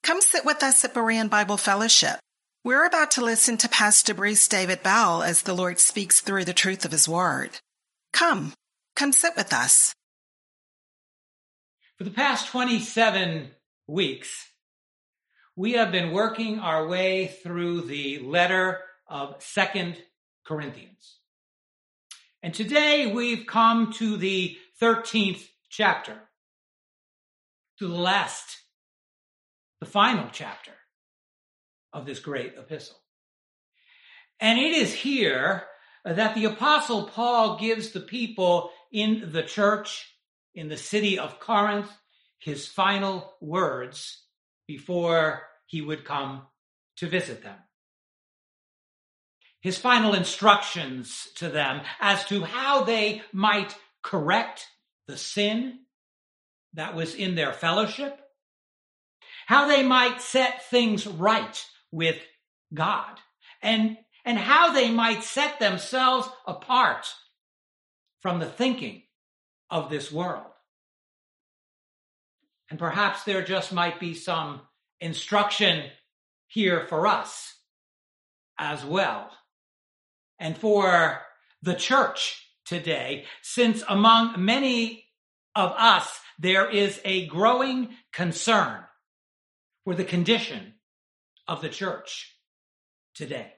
Come sit with us at Berean Bible Fellowship. We're about to listen to Pastor Bruce David Bell as the Lord speaks through the truth of his word. Come sit with us. For the past 27 weeks, we have been working our way through the letter of 2 Corinthians. And today we've come to the 13th chapter, to the final chapter of this great epistle. And it is here that the Apostle Paul gives the people in the church, in the city of Corinth, his final words before he would come to visit them. His final instructions to them as to how they might correct the sin that was in their fellowship, how they might set things right with God, and how they might set themselves apart from the thinking of this world. And perhaps there just might be some instruction here for us as well, and for the church today, since among many of us there is a growing concern for the condition of the church today.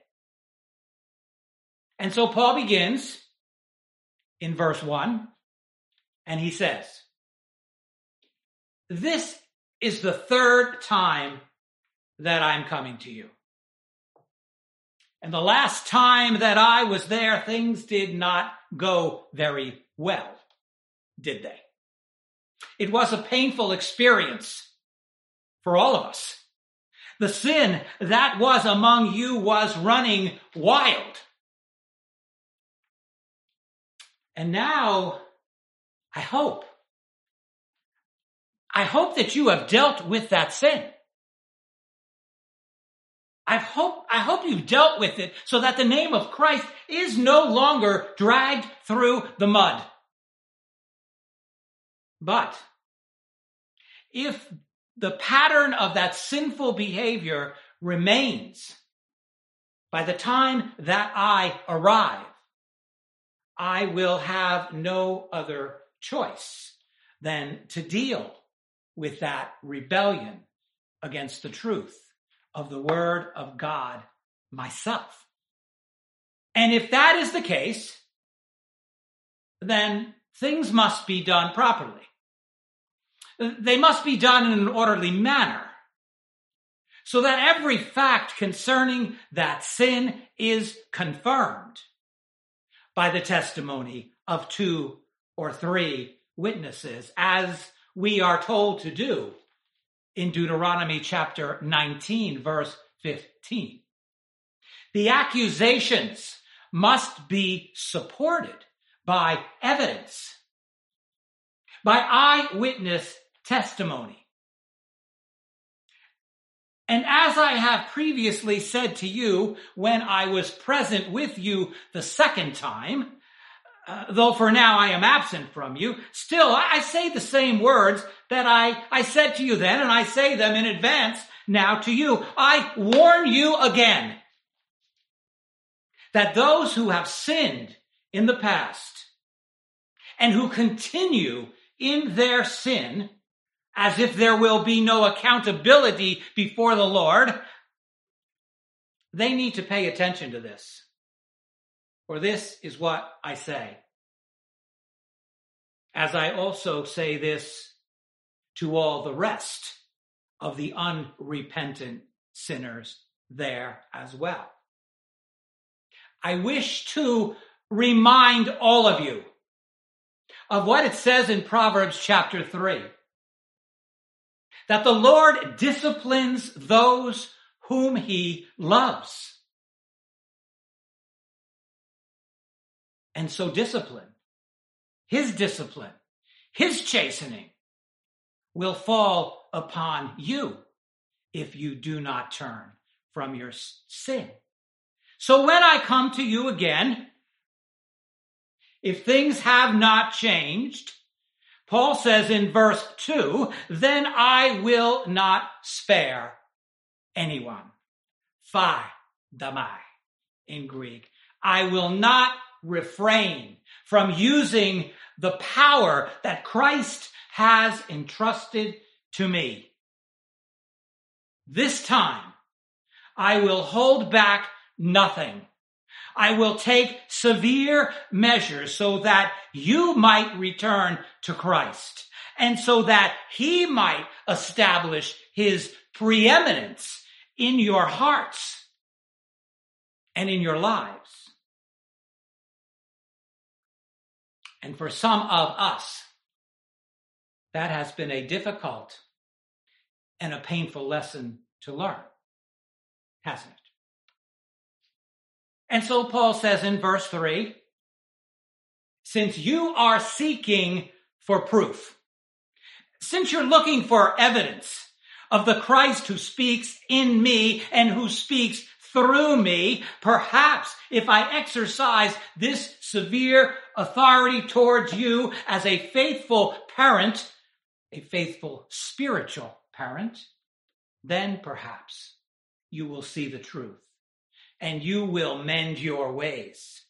And so Paul begins in verse 1, and he says, "This is the third time that I'm coming to you. And the last time that I was there, things did not go very well, did they? It was a painful experience for all of us. The sin that was among you was running wild. And now, I hope that you have dealt with that sin. I hope you've dealt with it so that the name of Christ is no longer dragged through the mud. But if the pattern of that sinful behavior remains by the time that I arrive, I will have no other choice than to deal with that rebellion against the truth of the word of God myself. And if that is the case, then things must be done properly. They must be done in an orderly manner, so that every fact concerning that sin is confirmed by the testimony of 2 or 3 witnesses, as we are told to do in Deuteronomy chapter 19, verse 15. The accusations must be supported by evidence, by eyewitness testimony. And as I have previously said to you when I was present with you the second time, though for now I am absent from you, still I say the same words that I said to you then, and I say them in advance now to you. I warn you again that those who have sinned in the past and who continue in their sin as if there will be no accountability before the Lord, they need to pay attention to this. For this is what I say, as I also say this to all the rest of the unrepentant sinners there as well. I wish to remind all of you of what it says in Proverbs chapter 3, that the Lord disciplines those whom he loves. And so discipline, his chastening will fall upon you if you do not turn from your sin. So when I come to you again, if things have not changed, Paul says in verse 2, then I will not spare anyone. Phai damai in Greek. I will not refrain from using the power that Christ has entrusted to me. This time, I will hold back nothing. I will take severe measures so that you might return to Christ and so that he might establish his preeminence in your hearts and in your lives. And for some of us, that has been a difficult and a painful lesson to learn, hasn't it? And so Paul says in verse 3, since you are seeking for proof, since you're looking for evidence of the Christ who speaks in me and who speaks through me, perhaps if I exercise this severe authority towards you as a faithful parent, a faithful spiritual parent, then perhaps you will see the truth and you will mend your ways.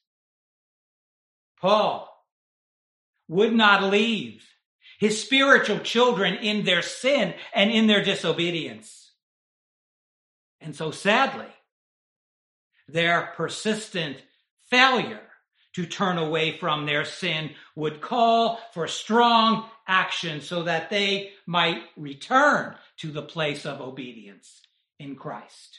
Paul would not leave his spiritual children in their sin and in their disobedience. And so sadly, their persistent failure to turn away from their sin would call for strong action so that they might return to the place of obedience in Christ.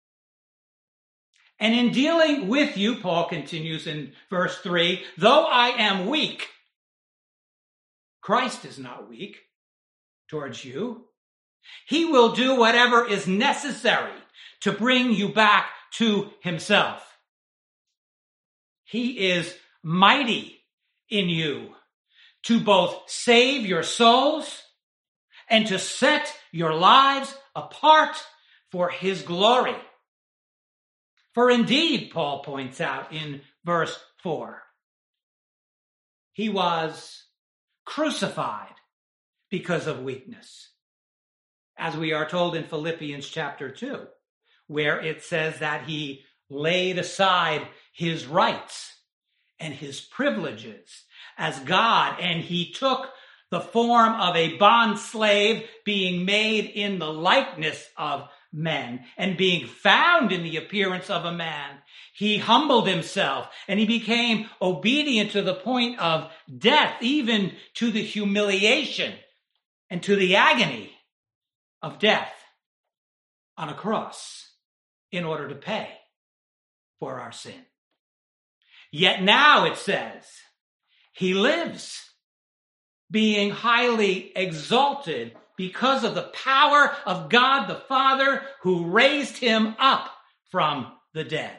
And in dealing with you, Paul continues in verse 3, though I am weak, Christ is not weak towards you. He will do whatever is necessary to bring you back to himself. He is mighty in you to both save your souls and to set your lives apart for his glory. For indeed, Paul points out in verse 4, he was crucified because of weakness, as we are told in Philippians chapter 2, where it says that he laid aside his rights and his privileges as God, and he took the form of a bond slave, being made in the likeness of men and being found in the appearance of a man. He humbled himself and he became obedient to the point of death, even to the humiliation and to the agony of death on a cross in order to pay for our sin. Yet now it says he lives, being highly exalted because of the power of God the Father who raised him up from the dead.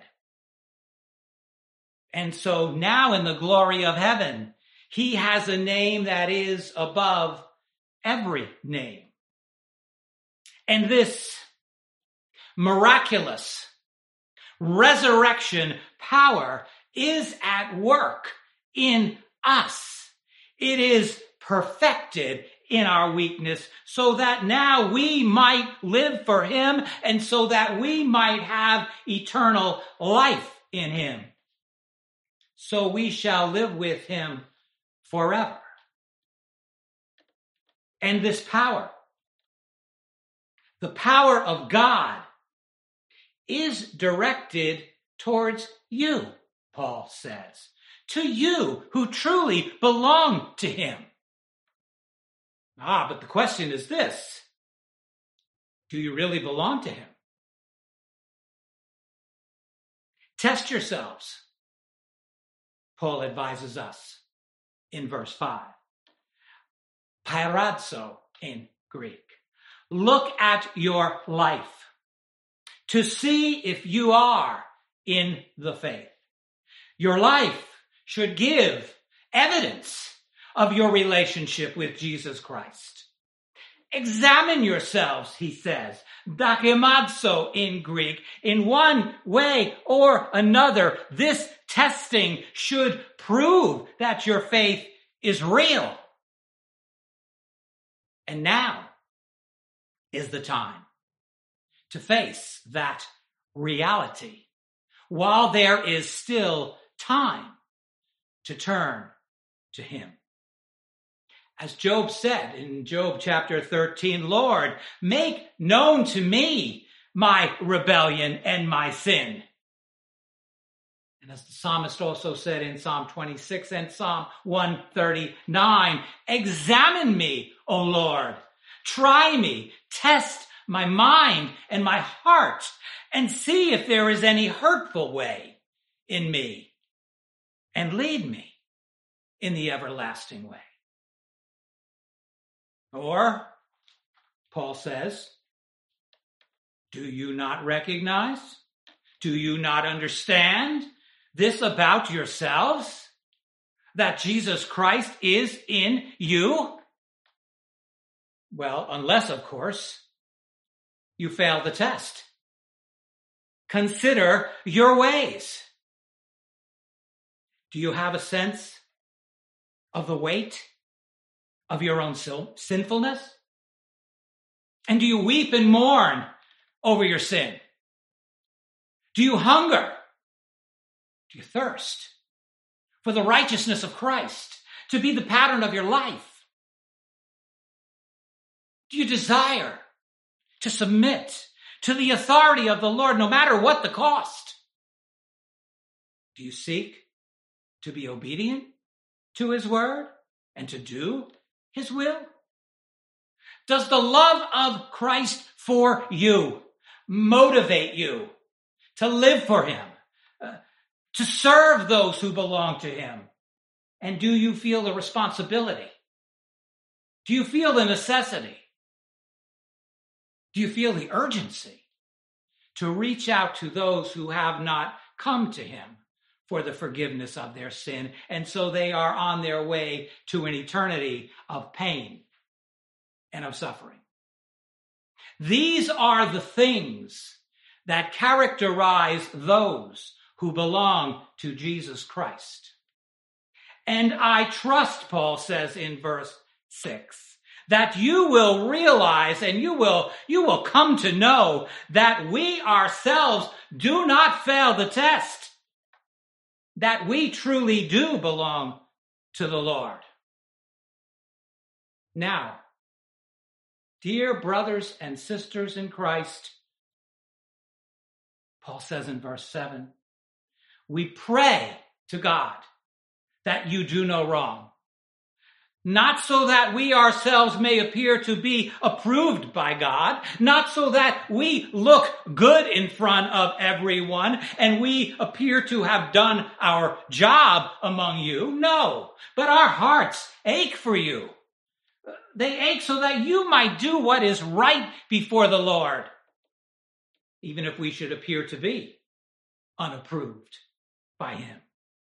And so now in the glory of heaven, he has a name that is above every name. And this miraculous resurrection power is at work in us. It is perfected in our weakness so that now we might live for him and so that we might have eternal life in him. So we shall live with him forever. And this power, the power of God, is directed towards you, Paul says, to you who truly belong to him. But the question is this: do you really belong to him? Test yourselves, Paul advises us in verse 5. Pairadzo in Greek. Look at your life to see if you are in the faith. Your life should give evidence of your relationship with Jesus Christ. Examine yourselves, he says, dakimadzo in Greek. In one way or another, this testing should prove that your faith is real. And now is the time to face that reality while there is still time to turn to him. As Job said in Job chapter 13, Lord, make known to me my rebellion and my sin. And as the psalmist also said in Psalm 26 and Psalm 139, examine me, O Lord, try me, test my mind and my heart, and see if there is any hurtful way in me, and lead me in the everlasting way. Or, Paul says, do you not recognize? Do you not understand this about yourselves? That Jesus Christ is in you? Well, unless, of course, you fail the test. Consider your ways. Do you have a sense of the weight of your own sinfulness? And do you weep and mourn over your sin? Do you hunger? Do you thirst for the righteousness of Christ to be the pattern of your life? Do you desire to submit to the authority of the Lord no matter what the cost? Do you seek to be obedient to his word and to do his will? Does the love of Christ for you motivate you to live for him, to serve those who belong to him? And do you feel the responsibility? Do you feel the necessity? Do you feel the urgency to reach out to those who have not come to him for the forgiveness of their sin, and so they are on their way to an eternity of pain and of suffering? These are the things that characterize those who belong to Jesus Christ. And I trust, Paul says in verse 6, that you will realize and you will come to know that we ourselves do not fail the test, that we truly do belong to the Lord. Now, dear brothers and sisters in Christ, Paul says in verse 7, we pray to God that you do no wrong, not so that we ourselves may appear to be approved by God, not so that we look good in front of everyone and we appear to have done our job among you. No, but our hearts ache for you. They ache so that you might do what is right before the Lord, even if we should appear to be unapproved by him.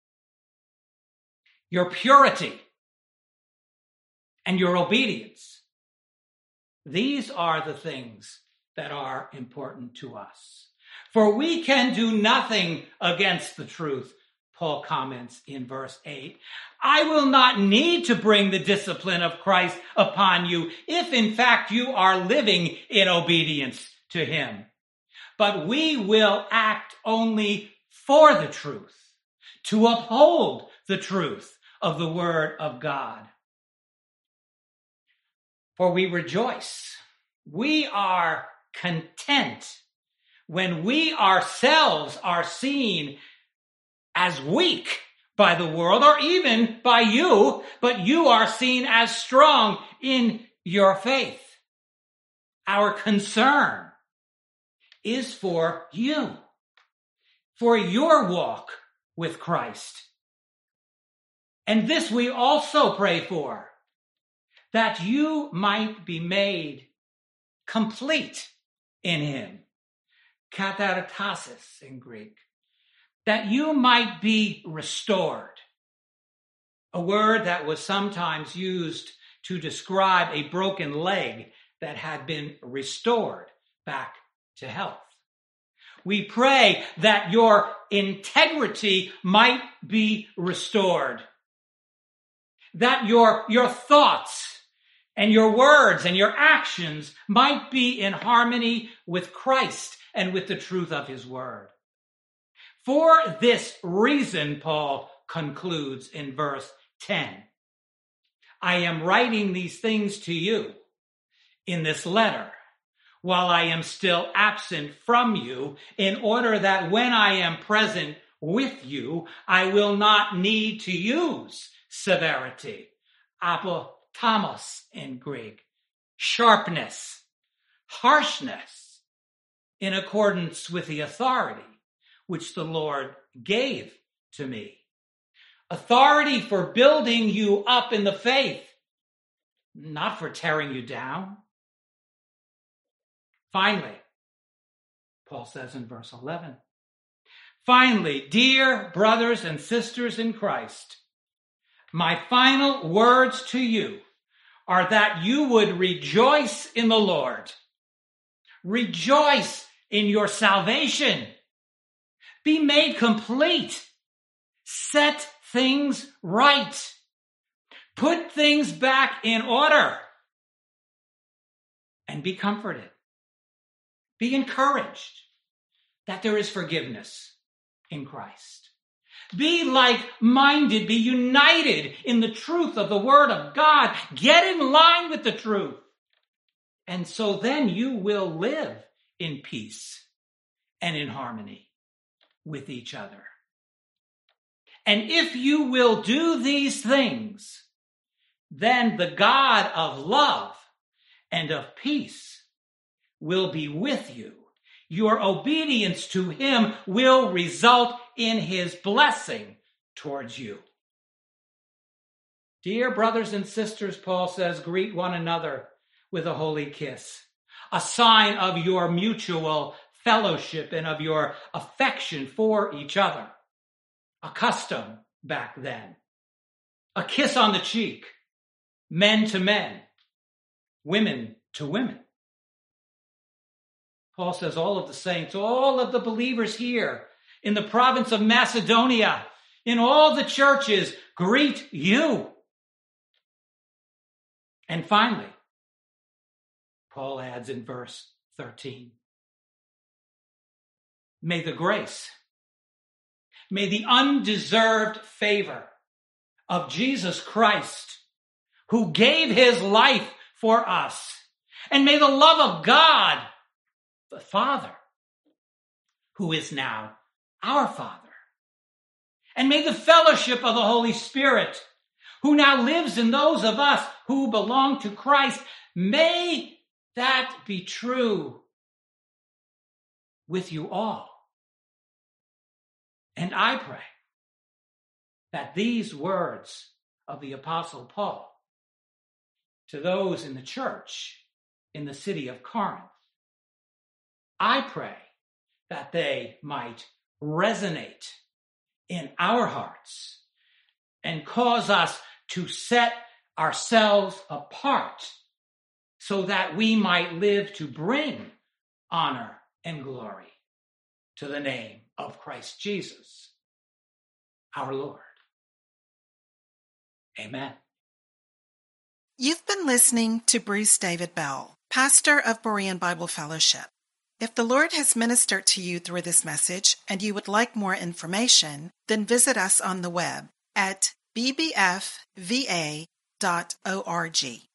Your purity and your obedience, these are the things that are important to us. For we can do nothing against the truth, Paul comments in verse 8. I will not need to bring the discipline of Christ upon you if in fact you are living in obedience to him. But we will act only for the truth, to uphold the truth of the word of God. For we rejoice, we are content when we ourselves are seen as weak by the world or even by you, but you are seen as strong in your faith. Our concern is for you, for your walk with Christ. And this we also pray for, that you might be made complete in him, katartasis in Greek, that you might be restored, a word that was sometimes used to describe a broken leg that had been restored back to health. We pray that your integrity might be restored, that your thoughts, and your words and your actions might be in harmony with Christ and with the truth of his word. For this reason, Paul concludes in verse 10, I am writing these things to you in this letter while I am still absent from you, in order that when I am present with you, I will not need to use severity, apotamos in Greek, sharpness, harshness, in accordance with the authority which the Lord gave to me. Authority for building you up in the faith, not for tearing you down. Finally, Paul says in verse 11, finally, dear brothers and sisters in Christ, my final words to you are that you would rejoice in the Lord. Rejoice in your salvation. Be made complete. Set things right. Put things back in order. And be comforted. Be encouraged that there is forgiveness in Christ. Be like-minded, be united in the truth of the word of God. Get in line with the truth. And so then you will live in peace and in harmony with each other. And if you will do these things, then the God of love and of peace will be with you. Your obedience to him will result in his blessing towards you. Dear brothers and sisters, Paul says, greet one another with a holy kiss, a sign of your mutual fellowship and of your affection for each other. A custom back then. A kiss on the cheek, men to men, women to women. Paul says all of the saints, all of the believers here in the province of Macedonia, in all the churches, greet you. And finally, Paul adds in verse 13, may the grace, may the undeserved favor of Jesus Christ, who gave his life for us, and may the love of God, the Father, who is now our Father, and may the fellowship of the Holy Spirit, who now lives in those of us who belong to Christ, may that be true with you all. And I pray that these words of the Apostle Paul to those in the church in the city of Corinth, I pray that they might resonate in our hearts and cause us to set ourselves apart so that we might live to bring honor and glory to the name of Christ Jesus, our Lord. Amen. You've been listening to Bruce David Bell, pastor of Berean Bible Fellowship. If the Lord has ministered to you through this message and you would like more information, then visit us on the web at bbfva.org.